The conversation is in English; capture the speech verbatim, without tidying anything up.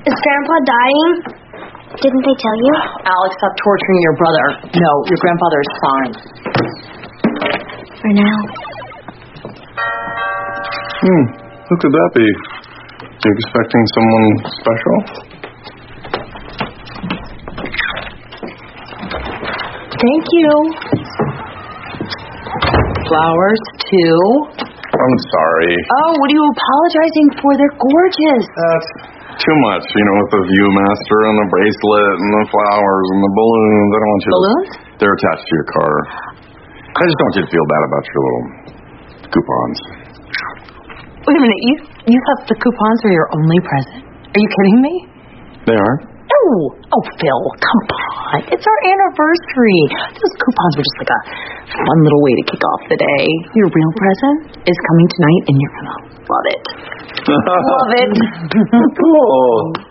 Is Grandpa dying? Didn't they tell you? Alex, stop torturing your brother. No, your grandfather is fine. For now. Hmm, who could that be? You expecting someone special? Thank you. Flowers, too. I'm sorry. Oh, what are you apologizing for? They're gorgeous. That's too much, you know, with the Viewmaster and the bracelet and the flowers and the balloons. I don't want you Balloons? to... They're attached to your car. I just don't want you to feel bad about your little coupons. Wait a minute, you you thought the coupons were your only present? Are you kidding me? They are? Oh, oh, Phil, come on. It's our anniversary. Those coupons were just like a fun little way to kick off the day. Your real present is coming tonight, and you're gonna love it. Love it. Cool.